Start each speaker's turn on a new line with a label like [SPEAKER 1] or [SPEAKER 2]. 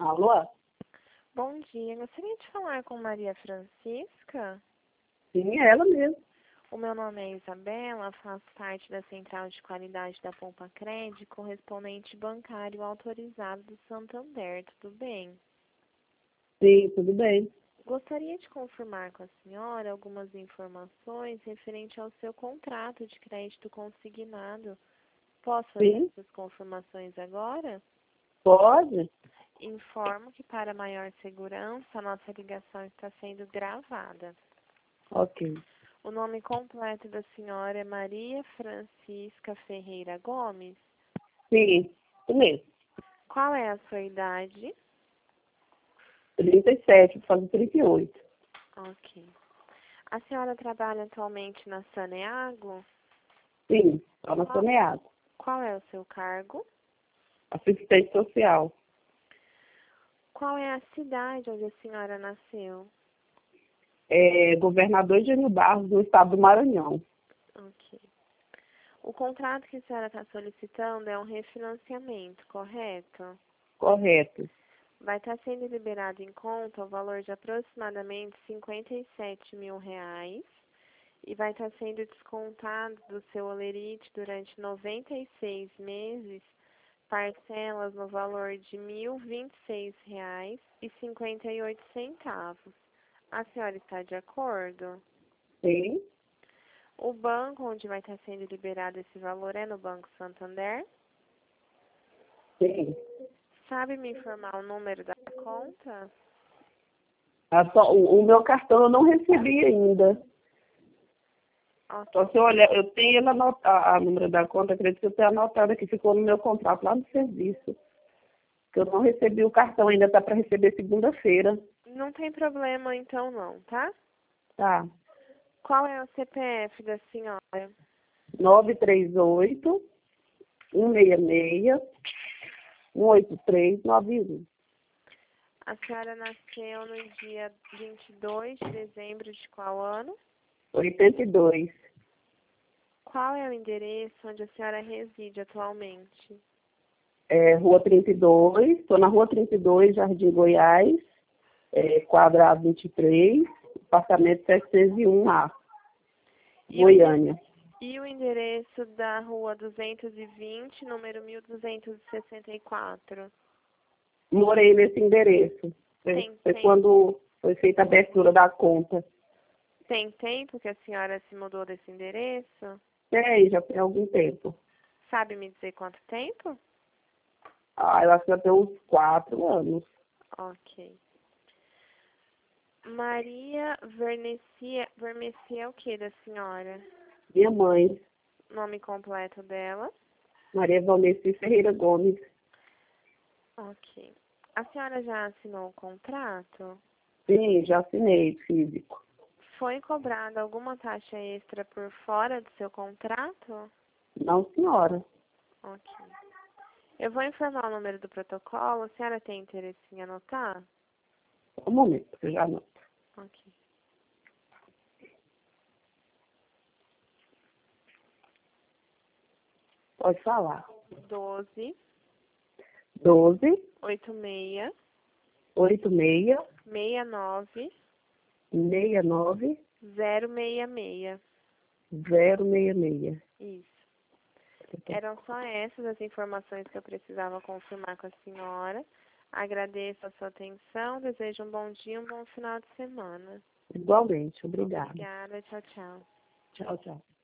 [SPEAKER 1] Alô?
[SPEAKER 2] Bom dia, gostaria de falar com Maria Francisca.
[SPEAKER 1] Sim, é ela mesmo.
[SPEAKER 2] O meu nome é Isabela, faço parte da Central de Qualidade da Poupa Cred, correspondente bancário autorizado do Santander, tudo bem?
[SPEAKER 1] Sim, tudo bem.
[SPEAKER 2] Gostaria de confirmar com a senhora algumas informações referente ao seu contrato de crédito consignado. Posso fazer
[SPEAKER 1] Sim,
[SPEAKER 2] essas confirmações agora?
[SPEAKER 1] pode?
[SPEAKER 2] Informo que para maior segurança a nossa ligação está sendo gravada.
[SPEAKER 1] Ok.
[SPEAKER 2] O nome completo da senhora é Maria Francisca Ferreira Gomes.
[SPEAKER 1] Sim, isso mesmo.
[SPEAKER 2] Qual é a sua idade?
[SPEAKER 1] 37, vou fazer 38.
[SPEAKER 2] Ok. A senhora trabalha atualmente na Saneago?
[SPEAKER 1] Sim, só na
[SPEAKER 2] Qual,
[SPEAKER 1] Saneago.
[SPEAKER 2] qual é o seu cargo?
[SPEAKER 1] Assistente social.
[SPEAKER 2] Qual é a cidade onde a senhora nasceu?
[SPEAKER 1] É governador Jânio Barros, no estado do Maranhão.
[SPEAKER 2] Ok. O contrato que a senhora está solicitando é um refinanciamento, correto?
[SPEAKER 1] Correto.
[SPEAKER 2] Vai estar sendo liberado em conta o valor de aproximadamente R$ 57 mil e vai estar sendo descontado do seu holerite durante 96 meses, parcelas no valor de R$ 1.026,58. A senhora está de acordo?
[SPEAKER 1] Sim,
[SPEAKER 2] O banco onde vai estar sendo liberado esse valor é no Banco Santander?
[SPEAKER 1] sim.
[SPEAKER 2] Sabe me informar o número da conta?
[SPEAKER 1] O meu cartão eu não recebi ainda.
[SPEAKER 2] Ok.
[SPEAKER 1] Só se eu olhar, eu tenho ele anotado, a número da conta, acredito que eu tenho anotado aqui, ficou no meu contrato lá no serviço. Que eu não recebi o cartão, ainda está para receber segunda-feira.
[SPEAKER 2] Não tem problema então não, tá?
[SPEAKER 1] Tá.
[SPEAKER 2] Qual é o CPF da senhora?
[SPEAKER 1] 938 166 18391.
[SPEAKER 2] A senhora nasceu no dia 22 de dezembro de qual ano?
[SPEAKER 1] 82.
[SPEAKER 2] Qual é o endereço onde a senhora reside atualmente?
[SPEAKER 1] Rua 32, estou na Rua 32, Jardim Goiás, quadrado 23, apartamento 701A,
[SPEAKER 2] E o, ende-
[SPEAKER 1] Goiânia.
[SPEAKER 2] e o endereço da Rua 220, número 1264?
[SPEAKER 1] Morei nesse endereço.
[SPEAKER 2] Tem,
[SPEAKER 1] Foi
[SPEAKER 2] tem,
[SPEAKER 1] quando foi feita a abertura da conta.
[SPEAKER 2] tem tempo que a senhora se mudou desse endereço?
[SPEAKER 1] Já tem algum tempo.
[SPEAKER 2] Sabe me dizer quanto tempo?
[SPEAKER 1] Eu acho que já tem uns 4 anos.
[SPEAKER 2] Ok. Maria Vermecia é o que da senhora?
[SPEAKER 1] Minha mãe,
[SPEAKER 2] Nome completo dela?
[SPEAKER 1] Maria Valmeci Ferreira Gomes.
[SPEAKER 2] Ok. A senhora já assinou o contrato?
[SPEAKER 1] Sim, já assinei físico.
[SPEAKER 2] Foi cobrada alguma taxa extra por fora do seu contrato?
[SPEAKER 1] Não, senhora.
[SPEAKER 2] Ok. Eu vou informar o número do protocolo. A senhora tem interesse em anotar?
[SPEAKER 1] Um momento, que eu já não.
[SPEAKER 2] Ok.
[SPEAKER 1] Pode falar.
[SPEAKER 2] 12
[SPEAKER 1] 12
[SPEAKER 2] 86
[SPEAKER 1] 86
[SPEAKER 2] 69
[SPEAKER 1] 69
[SPEAKER 2] 066.
[SPEAKER 1] 066.
[SPEAKER 2] Isso. Eram só essas as informações que eu precisava confirmar com a senhora. Agradeço a sua atenção. Desejo um bom dia, um bom final de semana.
[SPEAKER 1] Igualmente, obrigada.
[SPEAKER 2] Obrigada. Tchau, tchau.
[SPEAKER 1] Tchau, tchau.